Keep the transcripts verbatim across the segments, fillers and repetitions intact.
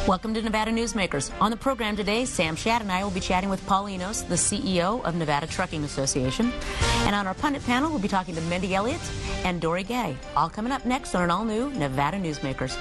Welcome to Nevada Newsmakers. On the program today, Sam Shad and I will be chatting with Paul Enos, the C E O of Nevada Trucking Association. And on our pundit panel, we'll be talking to Mindy Elliott and Dory Gay. All coming up next on an all-new Nevada Newsmakers.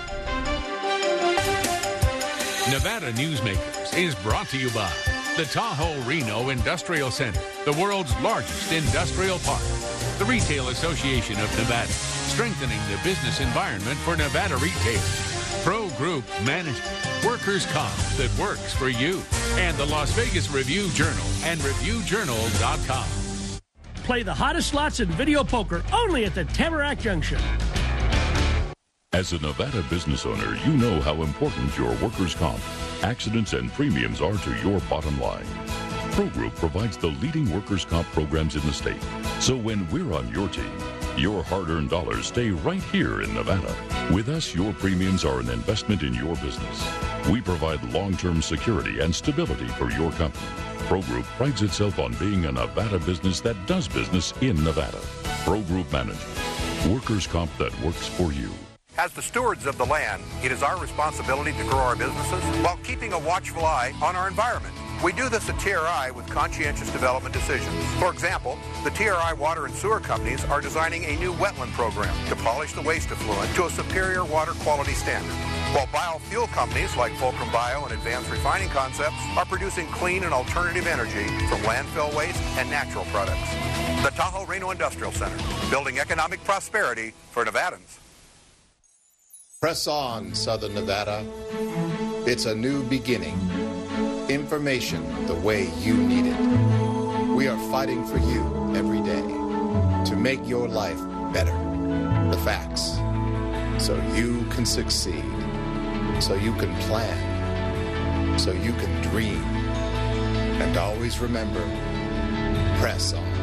Nevada Newsmakers is brought to you by the Tahoe Reno Industrial Center, the world's largest industrial park. The Retail Association of Nevada, strengthening the business environment for Nevada retailers. Pro Group Management, workers' comp that works for you. And the Las Vegas Review Journal and review journal dot com. Play the hottest slots in video poker only at the Tamarack Junction. As a Nevada business owner, you know how important your workers' comp, accidents, and premiums are to your bottom line. Pro Group provides the leading workers' comp programs in the state. So when we're on your team, your hard-earned dollars stay right here in Nevada. With us, your premiums are an investment in your business. We provide long-term security and stability for your company. Pro Group prides itself on being a Nevada business that does business in Nevada. Pro Group Management, workers' comp that works for you. As the stewards of the land, it is our responsibility to grow our businesses while keeping a watchful eye on our environment. We do this at T R I with conscientious development decisions. For example, the T R I water and sewer companies are designing a new wetland program to polish the waste effluent to a superior water quality standard, while biofuel companies like Fulcrum Bio and Advanced Refining Concepts are producing clean and alternative energy from landfill waste and natural products. The Tahoe Reno Industrial Center, building economic prosperity for Nevadans. Press on, Southern Nevada. It's a new beginning. Information the way you need it. We are fighting for you every day to make your life better. The facts, so you can succeed, so you can plan, so you can dream. And always remember, press on.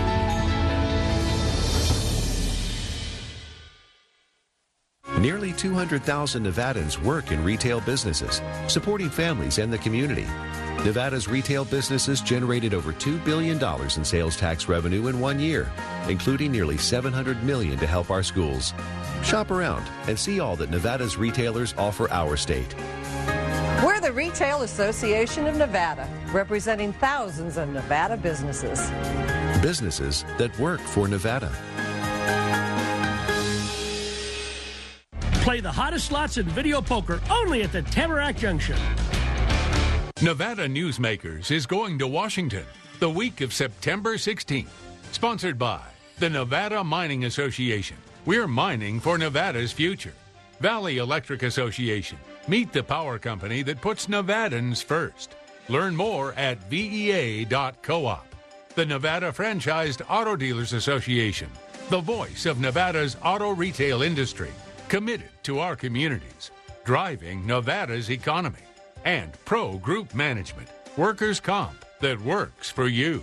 Nearly two hundred thousand Nevadans work in retail businesses, supporting families and the community. Nevada's retail businesses generated over two billion dollars in sales tax revenue in one year, including nearly seven hundred million dollars to help our schools. Shop around and see all that Nevada's retailers offer our state. We're the Retail Association of Nevada, representing thousands of Nevada businesses. Businesses that work for Nevada. Play the hottest slots in video poker only at the Tamarack Junction. Nevada Newsmakers is going to Washington the week of September sixteenth. Sponsored by the Nevada Mining Association. We're mining for Nevada's future. Valley Electric Association. Meet the power company that puts Nevadans first. Learn more at V E A dot coop. The Nevada Franchised Auto Dealers Association. The voice of Nevada's auto retail industry. Committed to our communities, driving Nevada's economy. And Pro Group Management, workers' comp that works for you.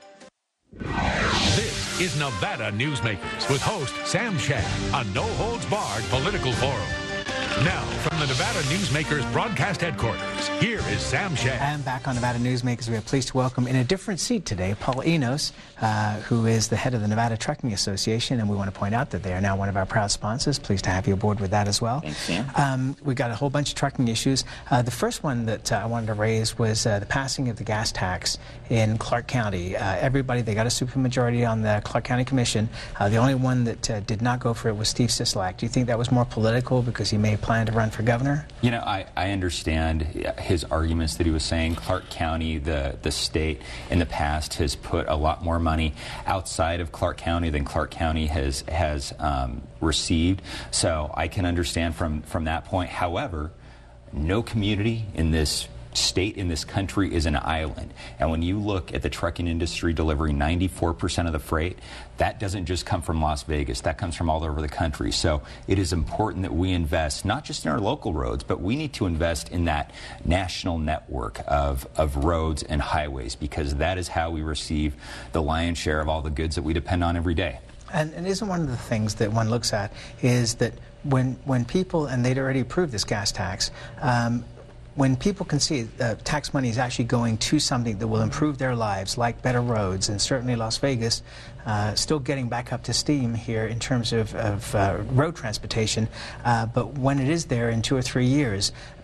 This is Nevada Newsmakers with host Sam Shad, a no-holds-barred political forum. Now, from the Nevada Newsmakers broadcast headquarters, here is Sam Shad. And back on Nevada Newsmakers, we are pleased to welcome in a different seat today, Paul Enos, uh, who is the head of the Nevada Trucking Association, and we want to point out that they are now one of our proud sponsors. Pleased to have you aboard with that as well. Thanks, Sam. Um, we've got a whole bunch of trucking issues. Uh, the first one that uh, I wanted to raise was uh, the passing of the gas tax in Clark County. Uh, everybody, they got a supermajority on the Clark County Commission. Uh, the only one that uh, did not go for it was Steve Sisolak. Do you think that was more political because he may plan to run for governor? You know, I, I understand his arguments that he was saying. Clark County, the, the state, in the past has put a lot more money outside of Clark County than Clark County has, has um, received. So I can understand from, from that point. However, no community in this state in this country is an island. And when you look at the trucking industry delivering ninety-four percent of the freight, that doesn't just come from Las Vegas. That comes from all over the country. So it is important that we invest not just in our local roads, but we need to invest in that national network of, of roads and highways, because that is how we receive the lion's share of all the goods that we depend on every day. And, and isn't one of the things that one looks at is that when, when people, and they'd already approved this gas tax, um, when people can see uh, tax money is actually going to something that will improve their lives, like better roads, and certainly Las Vegas, uh, still getting back up to steam here in terms of, of uh, road transportation, uh, but when it is there in two or three years,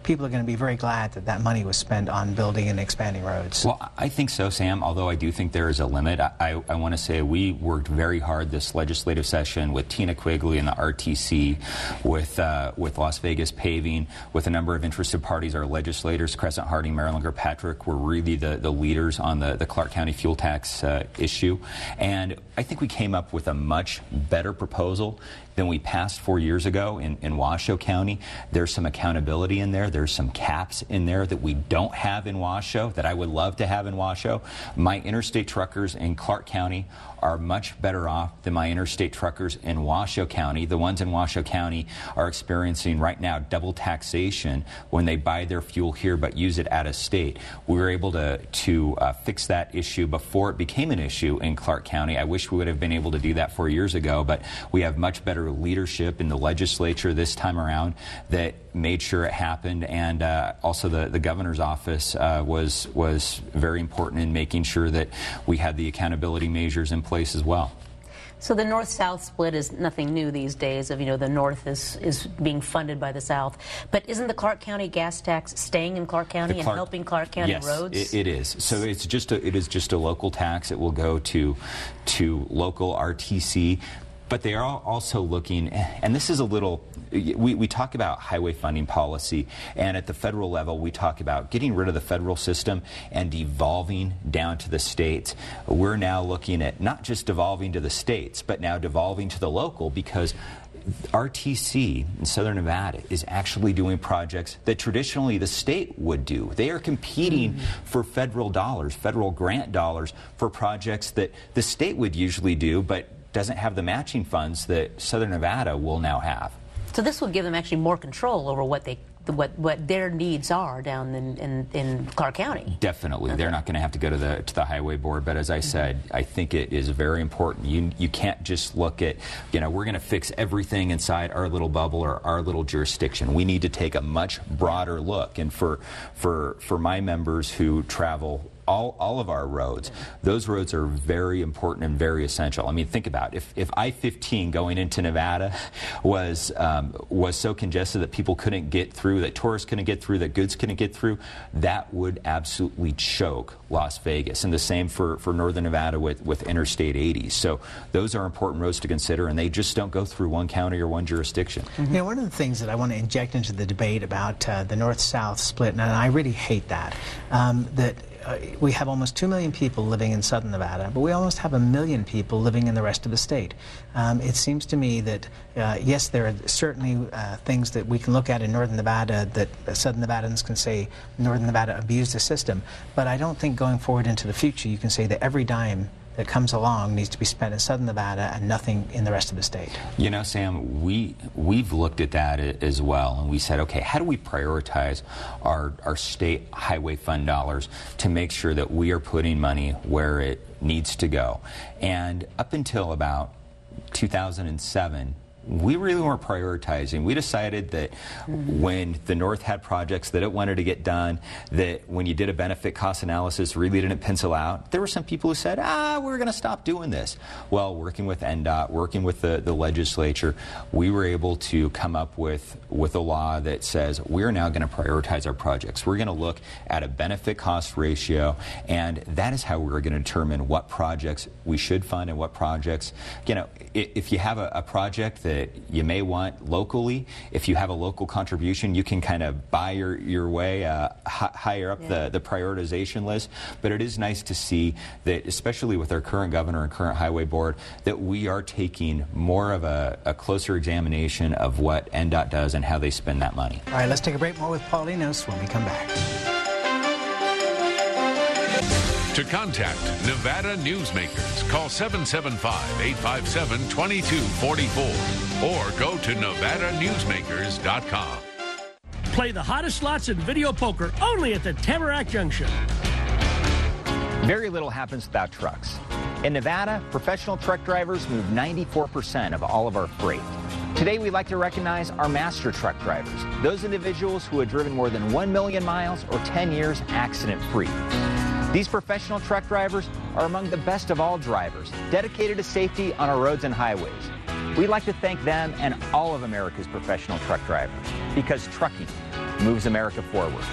people are going to be very glad that that money was spent on building and expanding roads. Well, I think so, Sam, although I do think there is a limit. I, I, I want to say we worked very hard this legislative session with Tina Quigley and the R T C, with, uh, with Las Vegas Paving, with a number of interested parties. Our legislators, Crescent Harding, Marilyn Kirkpatrick, were really the, the leaders on the, the Clark County fuel tax uh, issue. And I think we came up with a much better proposal than we passed four years ago in, in Washoe County. There's some accountability in there. There's some caps in there that we don't have in Washoe that I would love to have in Washoe. My interstate truckers in Clark County are much better off than my interstate truckers in Washoe County. The ones in Washoe County are experiencing right now double taxation when they buy their fuel here but use it out of state. We were able to, to uh, fix that issue before it became an issue in Clark County. I wish we would have been able to do that four years ago, but we have much better leadership in the legislature this time around that made sure it happened, and uh, also the, the governor's office uh, was, was very important in making sure that we had the accountability measures in place as well. So the North-South split is nothing new these days of, you know, the North is, is being funded by the South. But isn't the Clark County gas tax staying in Clark County Clark, and helping Clark County yes, roads? Yes, it, it is. So it's just a, it is just a local tax. It will go to, to local R T C. But they are also looking, and this is a little, we, we talk about highway funding policy, and at the federal level we talk about getting rid of the federal system and devolving down to the states. We're now looking at not just devolving to the states, but now devolving to the local, because R T C in Southern Nevada is actually doing projects that traditionally the state would do. They are competing mm-hmm. for federal dollars, federal grant dollars for projects that the state would usually do, but doesn't have the matching funds that Southern Nevada will now have. So this will give them actually more control over what they what what their needs are down in, in, in Clark County. Definitely. Okay. They're not going to have to go to the to the highway board, but as I said, mm-hmm. I think it is very important. You you can't just look at, you know, we're going to fix everything inside our little bubble or our little jurisdiction. We need to take a much broader look, and for for for my members who travel All, all of our roads, those roads are very important and very essential. I mean, think about it. If, if I fifteen going into Nevada was um, was so congested that people couldn't get through, that tourists couldn't get through, that goods couldn't get through, that would absolutely choke Las Vegas. And the same for, for Northern Nevada with, with Interstate eighty. So those are important roads to consider, and they just don't go through one county or one jurisdiction. Mm-hmm. You know, one of the things that I want to inject into the debate about uh, the North-South split, and I really hate that, um, that Uh, we have almost two million people living in Southern Nevada, but we almost have a million people living in the rest of the state. Um, it seems to me that, uh, yes, there are certainly uh, things that we can look at in Northern Nevada that uh, Southern Nevadans can say Northern Nevada abused the system, but I don't think going forward into the future you can say that every dime that comes along needs to be spent in Southern Nevada and nothing in the rest of the state. You know, Sam, we, we've looked at that as well, and we said, okay, how do we prioritize our, our state highway fund dollars to make sure that we are putting money where it needs to go? And up until about two thousand seven, we really weren't prioritizing. We decided that mm-hmm. when the North had projects that it wanted to get done, that when you did a benefit cost analysis really didn't pencil out, there were some people who said, ah, we're going to stop doing this. Well, working with N D O T, working with the, the legislature, we were able to come up with, with a law that says we're now going to prioritize our projects. We're going to look at a benefit cost ratio, and that is how we're going to determine what projects we should fund and what projects, you know, if you have a, a project that you may want locally, if you have a local contribution, you can kind of buy your, your way uh, h- higher up yeah. the, the prioritization list. But it is nice to see that, especially with our current governor and current highway board, that we are taking more of a, a closer examination of what N D O T does and how they spend that money. All right, let's take a break. More with Paul Enos when we come back. To contact Nevada Newsmakers, call seven seven five, eight five seven, two two four four or go to nevada newsmakers dot com. Play the hottest slots in video poker only at the Tamarack Junction. Very little happens without trucks. In Nevada, professional truck drivers move ninety-four percent of all of our freight. Today, we'd like to recognize our master truck drivers, those individuals who have driven more than one million miles or ten years accident-free. These professional truck drivers are among the best of all drivers, dedicated to safety on our roads and highways. We'd like to thank them and all of America's professional truck drivers, because trucking moves America forward.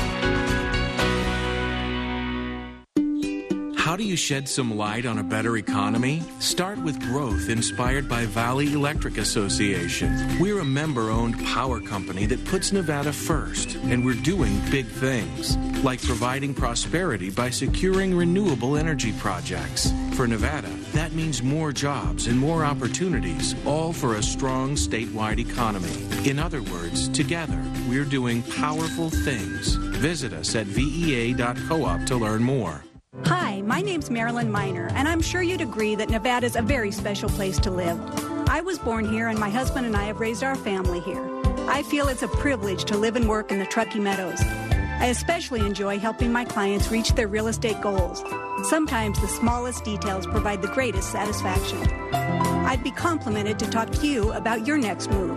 How do you shed some light on a better economy? Start with growth inspired by Valley Electric Association. We're a member-owned power company that puts Nevada first, and we're doing big things, like providing prosperity by securing renewable energy projects. For Nevada, that means more jobs and more opportunities, all for a strong statewide economy. In other words, together, we're doing powerful things. Visit us at V E A dot coop to learn more. Hi, my name's Marilyn Miner, and I'm sure you'd agree that Nevada's a very special place to live. I was born here, and my husband and I have raised our family here. I feel it's a privilege to live and work in the Truckee Meadows. I especially enjoy helping my clients reach their real estate goals. Sometimes the smallest details provide the greatest satisfaction. I'd be complimented to talk to you about your next move.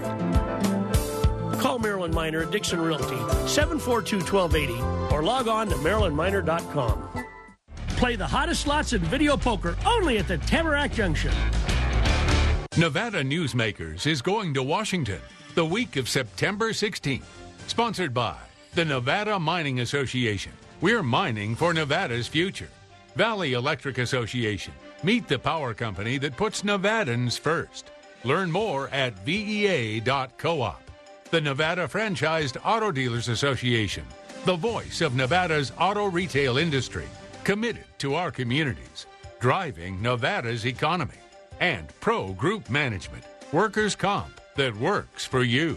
Call Marilyn Miner at Dixon Realty, seven four two, one two eight zero, or log on to marilyn miner dot com. Play the hottest slots in video poker only at the Tamarack Junction. Nevada Newsmakers is going to Washington the week of September sixteenth. Sponsored by the Nevada Mining Association. We're mining for Nevada's future. Valley Electric Association. Meet the power company that puts Nevadans first. Learn more at V E A dot coop. The Nevada Franchised Auto Dealers Association. The voice of Nevada's auto retail industry. Committed to our communities, driving Nevada's economy, and Pro Group Management, workers' comp that works for you.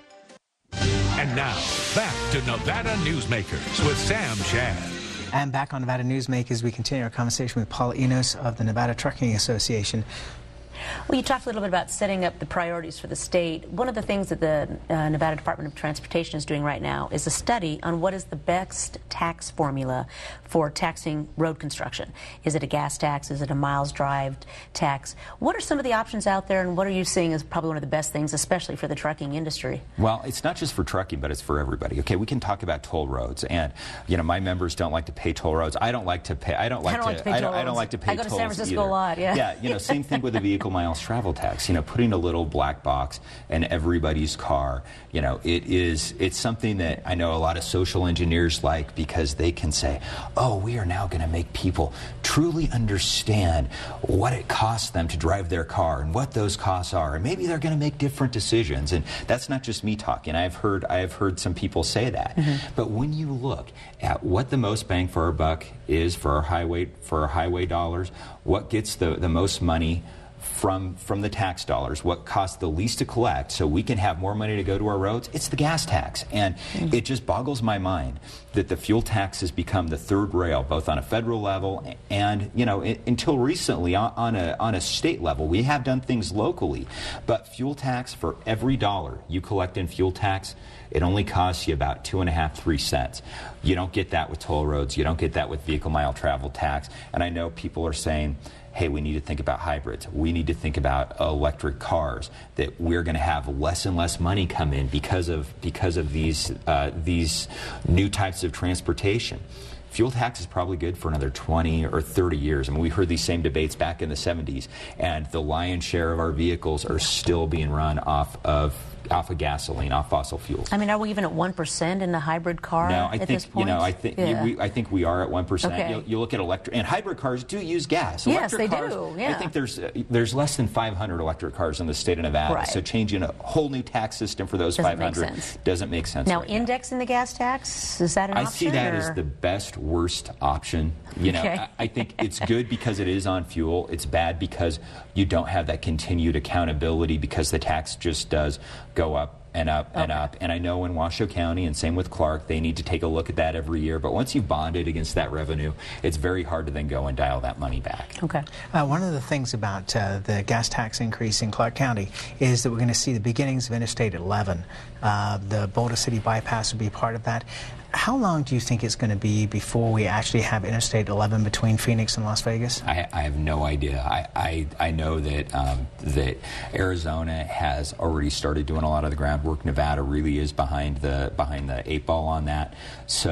And now, back to Nevada Newsmakers with Sam Shad. And back on Nevada Newsmakers, we continue our conversation with Paula Enos of the Nevada Trucking Association. Well, you talked a little bit about setting up the priorities for the state. One of the things that the uh, Nevada Department of Transportation is doing right now is a study on what is the best tax formula for taxing road construction. Is it a gas tax? Is it a miles drive tax? What are some of the options out there, and what are you seeing as probably one of the best things, especially for the trucking industry? Well, it's not just for trucking, but it's for everybody. Okay, we can talk about toll roads, and you know, my members don't like to pay toll roads. I don't like to pay. I don't like, I don't to, like to pay I toll don't, I don't like to pay I go to tolls San Francisco either. a lot. Yeah. Yeah. You know, same thing with the vehicle miles travel tax. You know, putting a little black box in everybody's car. You know, it is. It's something that I know a lot of social engineers like, because they can say, "Oh, we are now going to make people truly understand what it costs them to drive their car and what those costs are, and maybe they're going to make different decisions." And that's not just me talking. I've heard. I have heard some people say that. Mm-hmm. But when you look at what the most bang for our buck is for our highway for our highway dollars, what gets the the most money from from the tax dollars, what costs the least to collect so we can have more money to go to our roads, it's the gas tax. And mm-hmm. it just boggles my mind that the fuel tax has become the third rail, both on a federal level and, you know, it, until recently on, on a on a state level. We have done things locally, but fuel tax, for every dollar you collect in fuel tax, it only costs you about two and a half, three cents. You don't get that with toll roads. You don't get that with vehicle mile travel tax. And I know people are saying, hey, we need to think about hybrids. We need to think about electric cars, that we're going to have less and less money come in because of because of these uh, these new types of transportation. Fuel tax is probably good for another twenty or thirty years. I mean, we heard these same debates back in the seventies, and the lion's share of our vehicles are still being run off of off of gasoline, off fossil fuels. I mean, are we even at one percent in the hybrid car no, I at think, this point? You know, I think yeah. we, I think we are at one percent. Okay. You, you look at electric, and hybrid cars do use gas. Yes, electric they cars, do. Yeah. I think there's uh, there's less than five hundred electric cars in the state of Nevada. Right. So changing a whole new tax system for those doesn't five hundred make sense. doesn't make sense. Now, right indexing now. the gas tax, is that an I option? I see that or? as the best, worst option. You know, okay. I, I think it's good because it is on fuel. It's bad because you don't have that continued accountability, because the tax just does go up and up and okay. up. And I know in Washoe County, and same with Clark, they need to take a look at that every year. But once you've bonded against that revenue, it's very hard to then go and dial that money back. Okay. Uh, one of the things about uh, the gas tax increase in Clark County is that we're going to see the beginnings of Interstate eleven. Uh, the Boulder City bypass will be part of that. How long do you think it's going to be before we actually have Interstate eleven between Phoenix and Las Vegas? I, I have no idea. I, I, I know that um, that Arizona has already started doing a lot of the groundwork. Nevada really is behind the behind the eight ball on that. So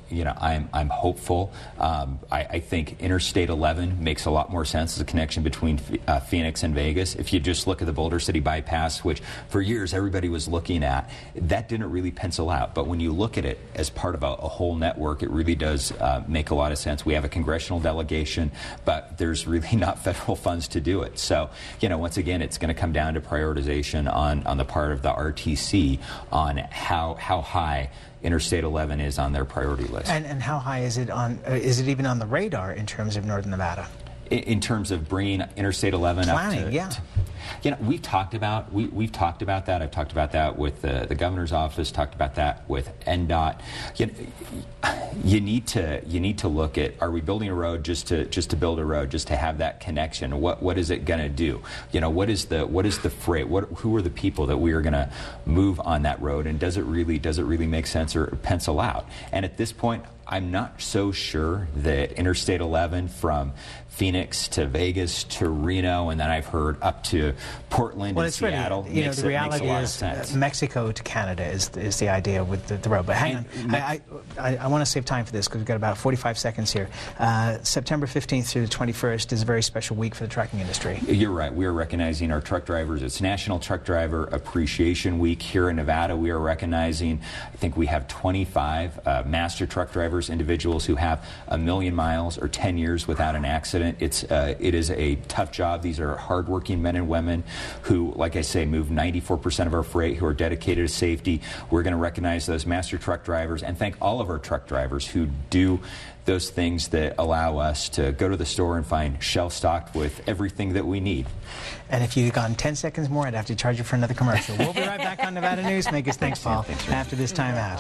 you know, I'm I'm hopeful. Um, I, I think Interstate eleven makes a lot more sense as a connection between uh, Phoenix and Vegas. If you just look at the Boulder City Bypass, which for years everybody was looking at, that didn't really pencil out. But when you look at it as part of a, a whole network, it really does uh, make a lot of sense. We have a congressional delegation, but there's really not federal funds to do it. So, you know, once again, it's going to come down to prioritization on, on the part of the R T C on how how high Interstate eleven is on their priority list. And, and how high is it on, uh, is it even on the radar in terms of Northern Nevada? In, in terms of bringing Interstate eleven Planning, up to... yeah. To, you know, we've talked about we, we've talked about that. I've talked about that with the, the governor's office. Talked about that with N D O T. You, you need to you need to look at, are we building a road just to just to build a road, just to have that connection? What what is it going to do? You know, what is the what is the freight? What who are the people that we are going to move on that road? And does it really does it really make sense or pencil out? And at this point, I'm not so sure that Interstate eleven from Phoenix to Vegas to Reno, and then I've heard up to Portland well, and it's Seattle. Really, you know, makes the it, reality makes a lot is of sense. Uh, Mexico to Canada is is the idea with the, the road. But hang and on, I, I, I want to save time for this because we've got about forty-five seconds here. Uh, September fifteenth through the twenty-first is a very special week for the trucking industry. You're right. We are recognizing our truck drivers. It's National Truck Driver Appreciation Week here in Nevada. We are recognizing, I think we have twenty-five uh, master truck drivers, individuals who have a million miles or ten years without an accident. It's uh, it is a tough job. These are hardworking men and women who, like I say, move ninety-four percent of our freight, who are dedicated to safety. We're going to recognize those master truck drivers and thank all of our truck drivers who do those things that allow us to go to the store and find shelf stocked with everything that we need. And if you'd gone ten seconds more, I'd have to charge you for another commercial. We'll be right back on Nevada Newsmakers. Thanks, Paul. Thanks, after this time out.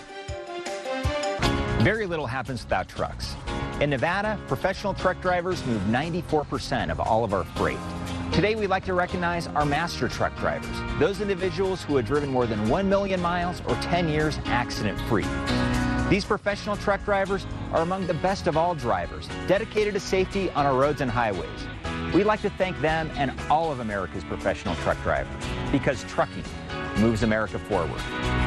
Very little happens without trucks. In Nevada, professional truck drivers move ninety-four percent of all of our freight. Today, we'd like to recognize our master truck drivers, those individuals who have driven more than one million miles or ten years accident-free. These professional truck drivers are among the best of all drivers, dedicated to safety on our roads and highways. We'd like to thank them and all of America's professional truck drivers, because trucking moves America forward.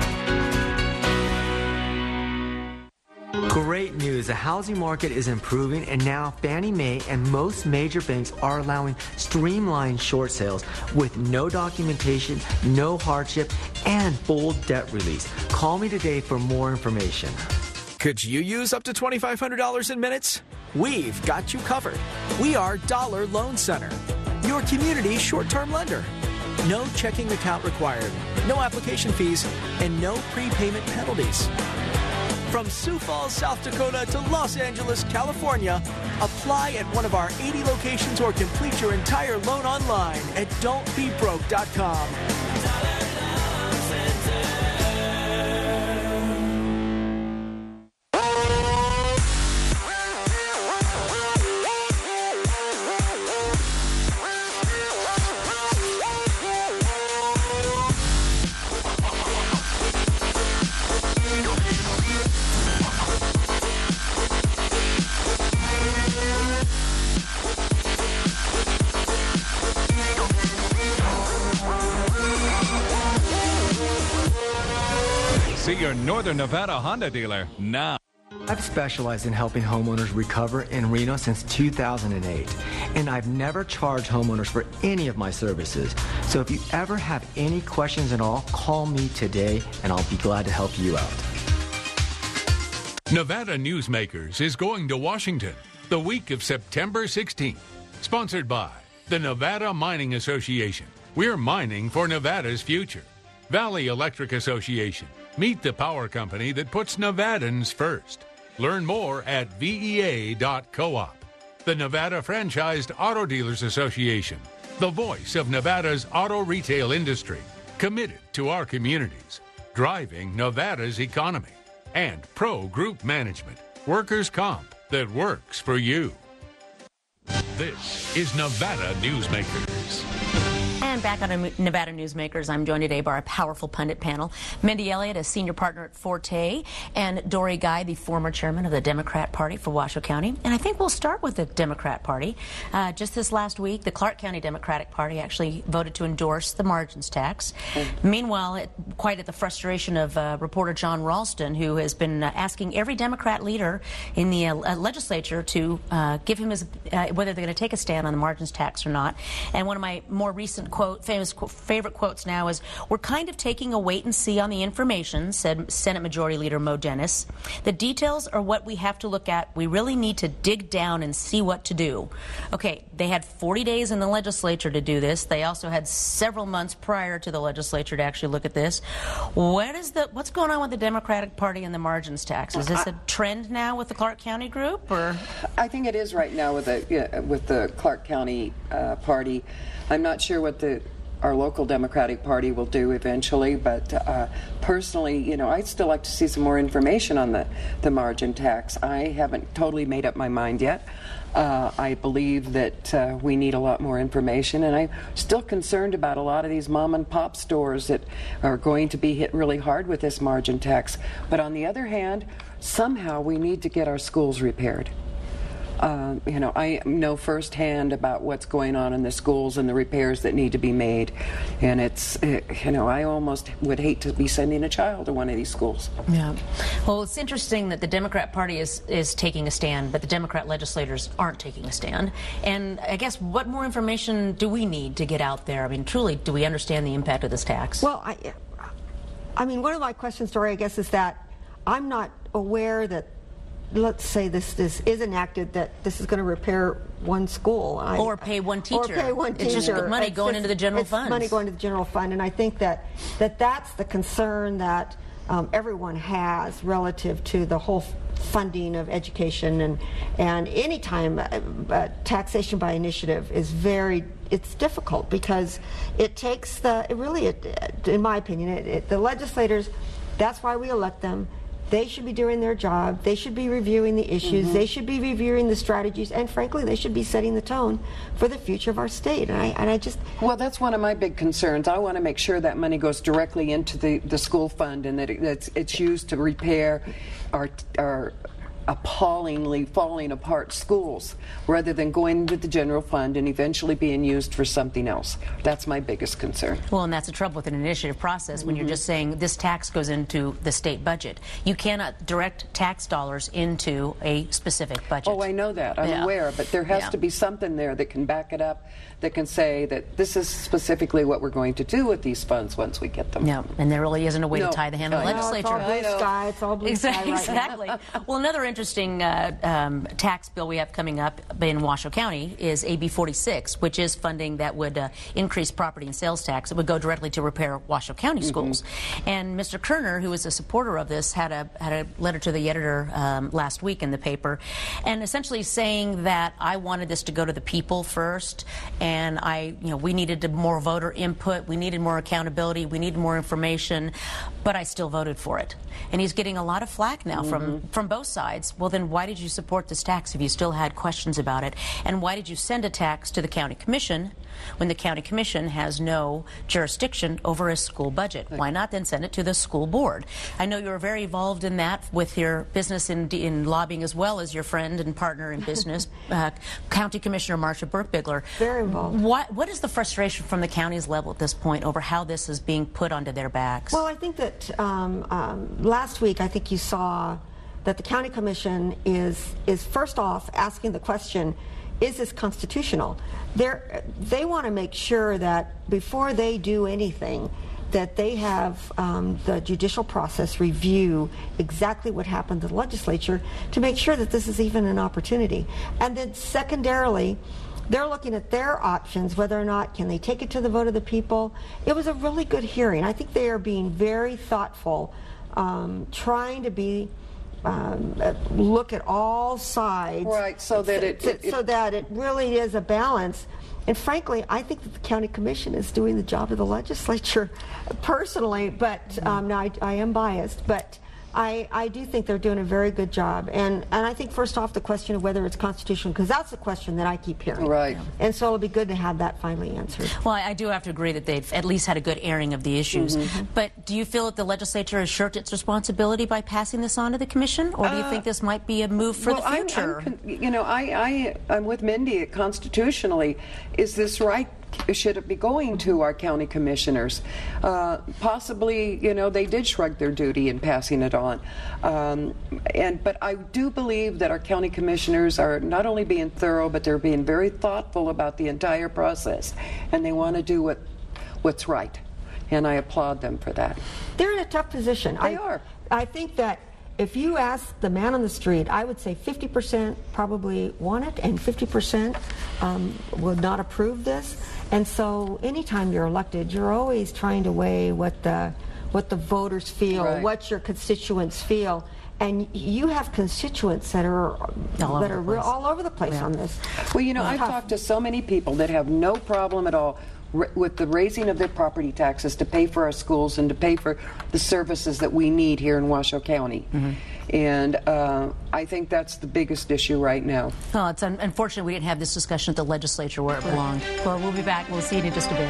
Great news. The housing market is improving, and now Fannie Mae and most major banks are allowing streamlined short sales with no documentation, no hardship, and full debt release. Call me today for more information. Could you use up to twenty-five hundred dollars in minutes? We've got you covered. We are Dollar Loan Center, your community short-term lender. No checking account required, no application fees, and no prepayment penalties. From Sioux Falls, South Dakota to Los Angeles, California, apply at one of our eighty locations or complete your entire loan online at don't be broke dot com. See your Northern Nevada Honda dealer now. I've specialized in helping homeowners recover in Reno since two thousand eight, and I've never charged homeowners for any of my services. So if you ever have any questions at all, call me today, and I'll be glad to help you out. Nevada Newsmakers is going to Washington the week of September sixteenth. Sponsored by the Nevada Mining Association. We're mining for Nevada's future. Valley Electric Association. Meet the power company that puts Nevadans first. Learn more at V E A dot coop. The Nevada Franchised Auto Dealers Association. The voice of Nevada's auto retail industry. Committed to our communities. Driving Nevada's economy. And Pro Group Management. Workers' comp that works for you. This is Nevada Newsmakers. And back back on Nevada Newsmakers. I'm joined today by our powerful pundit panel. Mindy Elliott, a senior partner at Forte, and Dory Guy, the former chairman of the Democrat Party for Washoe County. And I think we'll start with the Democrat Party. Uh, just this last week, the Clark County Democratic Party actually voted to endorse the margins tax. Mm-hmm. Meanwhile, it, quite at the frustration of uh, reporter John Ralston, who has been uh, asking every Democrat leader in the uh, legislature to uh, give him his, uh, whether they're going to take a stand on the margins tax or not. And one of my more recent quote, famous qu favorite quotes now is, "We're kind of taking a wait and see on the information," said Senate Majority Leader Mo Dennis. "The details are what we have to look at. We really need to dig down and see what to do." Okay, they had forty days in the legislature to do this. They also had several months prior to the legislature to actually look at this. What is the, what's going on with the Democratic Party and the margins tax? Is this a trend now with the Clark County group, or? I think it is right now with the, yeah, with the Clark County uh, party. I'm not sure what the our local Democratic Party will do eventually, but uh, personally, you know, I'd still like to see some more information on the, the margin tax. I haven't totally made up my mind yet. Uh, I believe that uh, we need a lot more information, and I'm still concerned about a lot of these mom and pop stores that are going to be hit really hard with this margin tax. But on the other hand, somehow we need to get our schools repaired. Uh, you know, I know firsthand about what's going on in the schools and the repairs that need to be made, and it's, it, you know, I almost would hate to be sending a child to one of these schools. Yeah. Well, it's interesting that the Democrat Party is is taking a stand, but the Democrat legislators aren't taking a stand. And I guess what more information do we need to get out there? I mean, truly, do we understand the impact of this tax? Well, I, I mean, one of my questions, Dory, I guess, is that I'm not aware that, let's say this, this is enacted, that this is going to repair one school. I, or pay one teacher. Or pay one teacher. It's just money it's going just, into the general it's fund. money going to the general fund. And I think that, that that's the concern that um, everyone has relative to the whole funding of education. And, and any time uh, uh, taxation by initiative is very, it's difficult because it takes the, it really, it, in my opinion, it, it, the legislators, that's why we elect them. They should be doing their job. They should be reviewing the issues. Mm-hmm. They should be reviewing the strategies, and frankly, they should be setting the tone for the future of our state. And I, and I just well, that's one of my big concerns. I want to make sure that money goes directly into the the school fund, and that it, it's, it's used to repair our our appallingly falling apart schools, rather than going into the general fund and eventually being used for something else. That's my biggest concern. Well, and that's the trouble with an initiative process when mm-hmm. you're just saying this tax goes into the state budget. You cannot direct tax dollars into a specific budget. Oh, I know that. I'm yeah. aware, but there has yeah. to be something there that can back it up, that can say that this is specifically what we're going to do with these funds once we get them. Yeah, and there really isn't a way no. to tie the hand of the no, legislature. It's all blue sky. It's all blue exactly. sky right exactly. Well, another interesting uh, um, tax bill we have coming up in Washoe County is A B forty-six, which is funding that would uh, increase property and sales tax. It would go directly to repair Washoe County schools. Mm-hmm. And Mister Kerner, who is a supporter of this, had a had a letter to the editor um, last week in the paper, and essentially saying that I wanted this to go to the people first, and I, you know, we needed more voter input, we needed more accountability, we needed more information, but I still voted for it. And he's getting a lot of flack now mm-hmm. from from both sides. Well, then why did you support this tax if you still had questions about it? And why did you send a tax to the county commission when the county commission has no jurisdiction over a school budget? Why not then send it to the school board? I know you're very involved in that with your business in, in lobbying, as well as your friend and partner in business, uh, County Commissioner Marsha Burke-Bigler. Very involved. What, what is the frustration from the county's level at this point over how this is being put onto their backs? Well, I think that um, um, last week, I think you saw that the county commission is is first off asking the question, is this constitutional? They're, they want to make sure that before they do anything, that they have um, the judicial process review exactly what happened to the legislature to make sure that this is even an opportunity. And then secondarily, they're looking at their options, whether or not can they take it to the vote of the people. It was a really good hearing. I think they are being very thoughtful, um, trying to be Um, look at all sides, right? So that it, so, it, it so that it really is a balance. And frankly, I think that the county commission is doing the job of the legislature, personally. But um, now I, I am biased, but I, I do think they're doing a very good job. And, and I think, first off, the question of whether it's constitutional, because that's the question that I keep hearing. Right. And so it'll be good to have that finally answered. Well, I do have to agree that they've at least had a good airing of the issues. Mm-hmm. But do you feel that the legislature has shirked its responsibility by passing this on to the commission? Or do you uh, think this might be a move for well, the future? I'm, I'm, you know, I, I, I'm with Mindy. Constitutionally, is this right? Should it be going to our county commissioners? Uh, possibly, you know, they did shrug their duty in passing it on. Um, and but I do believe that our county commissioners are not only being thorough, but they're being very thoughtful about the entire process, and they want to do what what's right. And I applaud them for that. They're in a tough position. They I, are. I think that if you ask the man on the street, I would say fifty percent probably want it and fifty percent um, would not approve this. And so anytime you're elected, you're always trying to weigh what the what the voters feel, right. what your constituents feel. And you have constituents that are all that are over all over the place yeah. on this. Well, you know, It's I've tough. talked to so many people that have no problem at all with the raising of their property taxes to pay for our schools and to pay for the services that we need here in Washoe County. Mm-hmm. And uh, I think that's the biggest issue right now. Oh, it's un unfortunate we didn't have this discussion at the legislature where it belonged. Well, we'll be back. We'll see you in just a bit.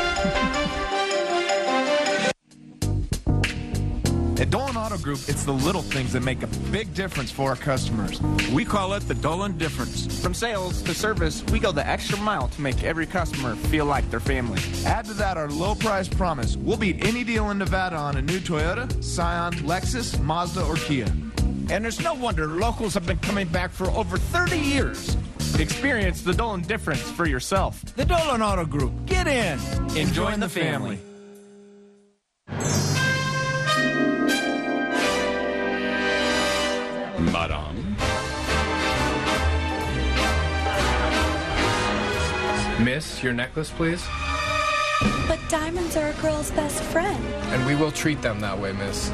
At Dolan Auto Group, it's the little things that make a big difference for our customers. We call it the Dolan difference. From sales to service, we go the extra mile to make every customer feel like their family. Add to that our low price promise. We'll beat any deal in Nevada on a new Toyota, Scion, Lexus, Mazda, or Kia. And there's no wonder locals have been coming back for over thirty years. Experience the Dolan difference for yourself. The Dolan Auto Group. Get in. Enjoy the family. Madame. Miss, your necklace, please. But diamonds are a girl's best friend. And we will treat them that way, miss.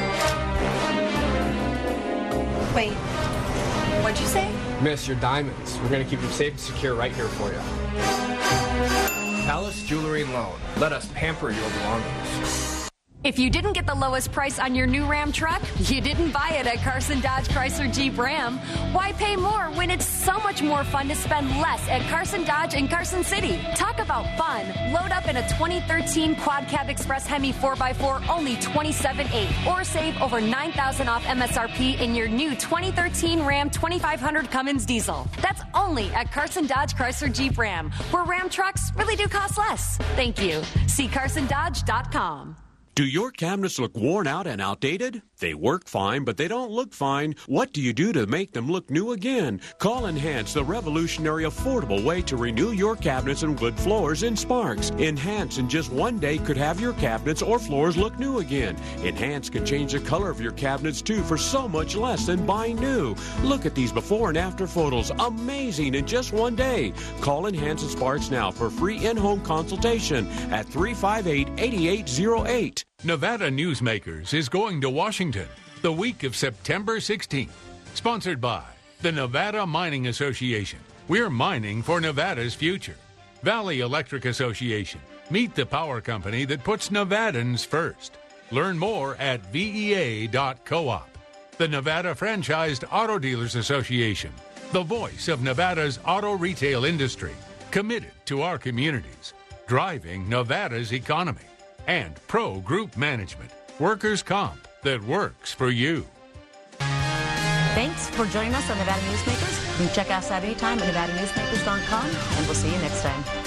Wait, what'd you say? Miss, your diamonds. We're going to keep them safe and secure right here for you. Palace Jewelry and Loan. Let us pamper your belongings. If you didn't get the lowest price on your new Ram truck, you didn't buy it at Carson Dodge Chrysler Jeep Ram. Why pay more when it's so much more fun to spend less at Carson Dodge in Carson City? Talk about fun. Load up in a twenty thirteen Quad Cab Express Hemi four by four, only twenty-seven thousand eight hundred dollars, or save over nine thousand dollars off M S R P in your new twenty thirteen Ram twenty-five hundred Cummins diesel. That's only at Carson Dodge Chrysler Jeep Ram, where Ram trucks really do cost less. Thank you. See carson dodge dot com. Do your cabinets look worn out and outdated? They work fine, but they don't look fine. What do you do to make them look new again? Call Enhance, the revolutionary affordable way to renew your cabinets and wood floors in Sparks. Enhance in just one day could have your cabinets or floors look new again. Enhance can change the color of your cabinets too for so much less than buying new. Look at these before and after photos. Amazing in just one day. Call Enhance and Sparks now for free in-home consultation at three five eight, eight eight zero eight. Nevada Newsmakers is going to Washington the week of September sixteenth. Sponsored by the Nevada Mining Association. We're mining for Nevada's future. Valley Electric Association. Meet the power company that puts Nevadans first. Learn more at V E A dot coop. The Nevada Franchised Auto Dealers Association. The voice of Nevada's auto retail industry. Committed to our communities. Driving Nevada's economy. And Pro Group Management, workers' comp that works for you. Thanks for joining us on Nevada Newsmakers. You can check us out anytime at nevada newsmakers dot com, and we'll see you next time.